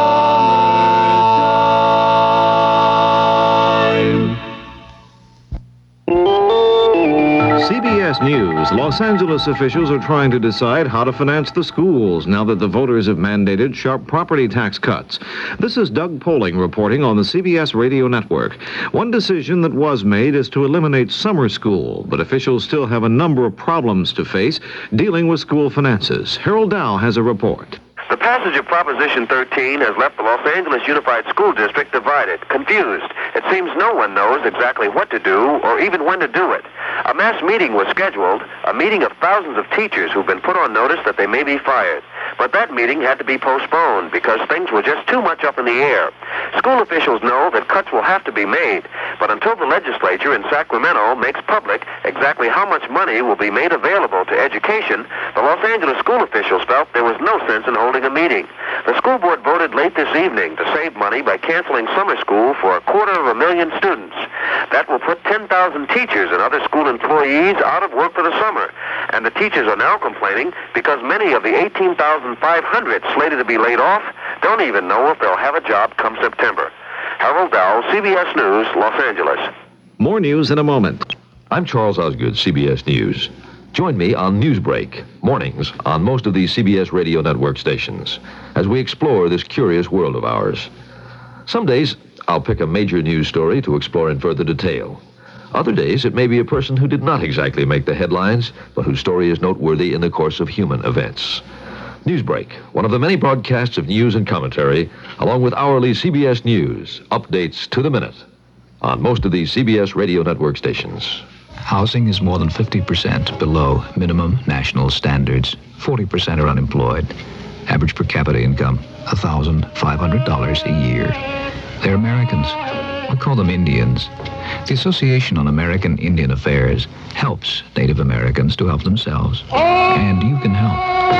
C B S News. Los Angeles officials are trying to decide how to finance the schools now that the voters have mandated sharp property tax cuts. This is Doug Poling reporting on the C B S Radio Network. One decision that was made is to eliminate summer school, but officials still have a number of problems to face dealing with school finances. Harold Dow has a report. The passage of Proposition thirteen has left the Los Angeles Unified School District divided, confused. It seems no one knows exactly what to do or even when to do it. A mass meeting was scheduled, a meeting of thousands of teachers who've been put on notice that they may be fired. But that meeting had to be postponed because things were just too much up in the air. School officials know that cuts will have to be made, but until the legislature in Sacramento makes public exactly how much money will be made available to education, the Los Angeles school officials felt there was no sense in holding a meeting. The school board voted late this evening to save money by canceling summer school for a quarter of a million students. That will put ten thousand teachers and other school employees out of work for the summer. And the teachers are now complaining because many of the eighteen thousand five hundred slated to be laid off don't even know if they'll have a job come September. Harold Dow, C B S News, Los Angeles. More news in a moment. I'm Charles Osgood, C B S News. Join me on Newsbreak, mornings on most of these C B S radio network stations, as we explore this curious world of ours. Some days, I'll pick a major news story to explore in further detail. Other days, it may be a person who did not exactly make the headlines, but whose story is noteworthy in the course of human events. Newsbreak, one of the many broadcasts of news and commentary, along with hourly C B S News, updates to the minute on most of these C B S radio network stations. Housing is more than fifty percent below minimum national standards. forty percent are unemployed. Average per capita income, one thousand five hundred dollars a year. They're Americans. We call them Indians. The Association on American Indian Affairs helps Native Americans to help themselves. And you can help.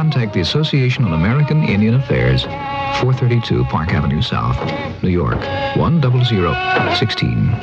contact the Association on American Indian Affairs, four thirty-two Park Avenue South, New York, one zero zero one six.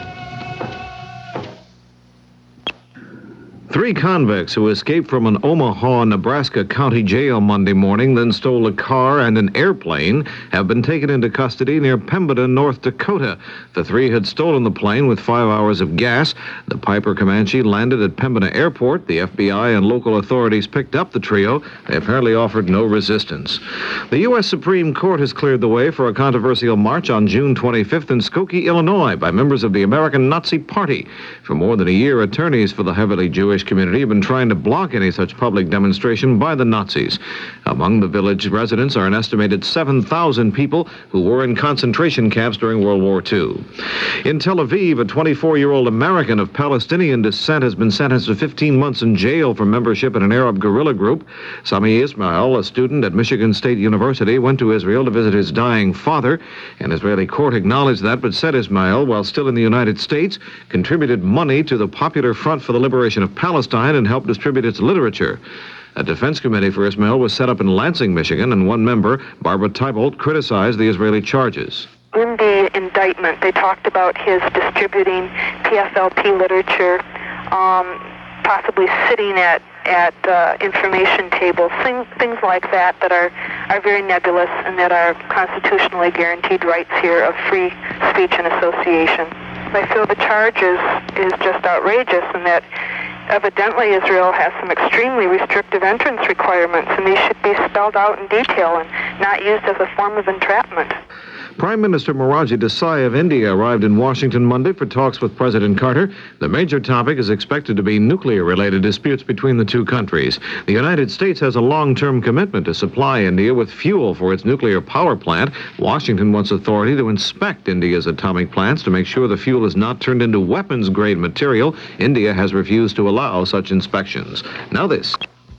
Three convicts who escaped from an Omaha, Nebraska county jail Monday morning, then stole a car and an airplane, have been taken into custody near Pemberton, North Dakota. The three had stolen the plane with five hours of gas. The Piper Comanche landed at Pembina Airport. The F B I and local authorities picked up the trio. They apparently offered no resistance. The U S Supreme Court has cleared the way for a controversial march on June twenty-fifth in Skokie, Illinois, by members of the American Nazi Party. For more than a year, attorneys for the heavily Jewish community have been trying to block any such public demonstration by the Nazis. Among the village residents are an estimated seven thousand people who were in concentration camps during World War Two. In Tel Aviv, a twenty-four-year-old American of Palestinian descent has been sentenced to fifteen months in jail for membership in an Arab guerrilla group. Sami Ismail, a student at Michigan State University, went to Israel to visit his dying father. An Israeli court acknowledged that, but said Ismail, while still in the United States, contributed money to the Popular Front for the Liberation of Palestine and helped distribute its literature. A defense committee for Ismail was set up in Lansing, Michigan, and one member, Barbara Tybalt, criticized the Israeli charges. In the indictment, they talked about his distributing P F L P literature, um, possibly sitting at at uh, information tables, things, things like that that are, are very nebulous and that are constitutionally guaranteed rights here of free speech and association. I feel the charge is, is just outrageous, and that evidently Israel has some extremely restrictive entrance requirements, and these should be spelled out in detail and not used as a form of entrapment. Prime Minister Morarji Desai of India arrived in Washington Monday for talks with President Carter. The major topic is expected to be nuclear-related disputes between the two countries. The United States has a long-term commitment to supply India with fuel for its nuclear power plant. Washington wants authority to inspect India's atomic plants to make sure the fuel is not turned into weapons-grade material. India has refused to allow such inspections. Now this.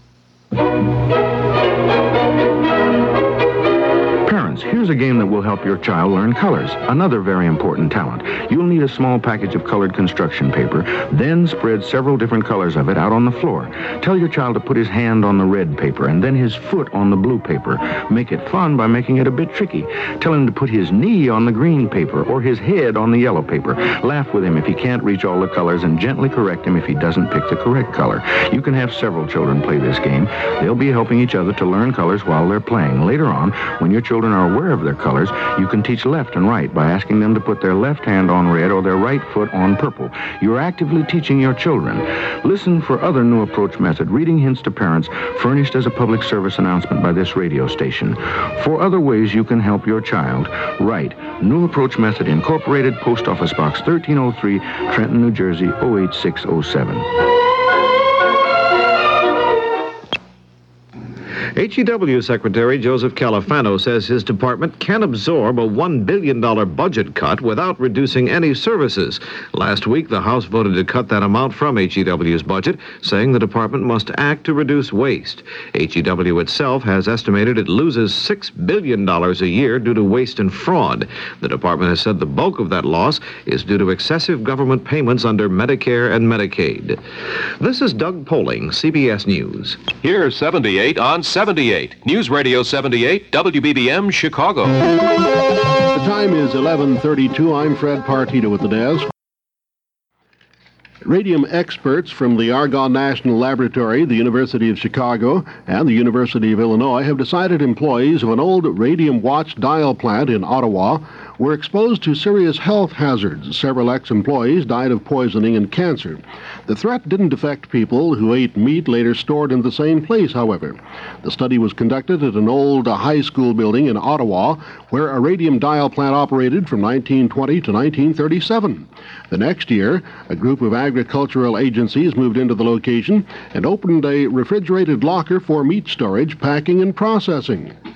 Here's a game that will help your child learn colors, another very important talent. You'll need a small package of colored construction paper, then spread several different colors of it out on the floor. Tell your child to put his hand on the red paper and then his foot on the blue paper. Make it fun by making it a bit tricky. Tell him to put his knee on the green paper or his head on the yellow paper. Laugh with him if he can't reach all the colors and gently correct him if he doesn't pick the correct color. You can have several children play this game. They'll be helping each other to learn colors while they're playing. Later on, when your children are aware of their colors, you can teach left and right by asking them to put their left hand on red or their right foot on purple. You're actively teaching your children. Listen for other New Approach Method reading hints to parents furnished as a public service announcement by this radio station. For other ways you can help your child, write New Approach Method Incorporated, Post Office Box thirteen oh three, Trenton, New Jersey, oh eight six oh seven. H E W Secretary Joseph Califano says his department can absorb a one billion dollars budget cut without reducing any services. Last week, the House voted to cut that amount from H E W's budget, saying the department must act to reduce waste. H E W itself has estimated it loses six billion dollars a year due to waste and fraud. The department has said the bulk of that loss is due to excessive government payments under Medicare and Medicaid. This is Doug Poling, C B S News. Here's seventy-eight on seventy-eight. News Radio seventy-eight, W B B M, Chicago. The time is eleven thirty-two. I'm Fred Partito at the desk. Radium experts from the Argonne National Laboratory, the University of Chicago, and the University of Illinois have decided employees of an old radium watch dial plant in Ottawa were exposed to serious health hazards. Several ex-employees died of poisoning and cancer. The threat didn't affect people who ate meat later stored in the same place, however. The study was conducted at an old uh, high school building in Ottawa, where a radium dial plant operated from nineteen twenty to nineteen thirty-seven. The next year, a group of agricultural agencies moved into the location and opened a refrigerated locker for meat storage, packing, and processing.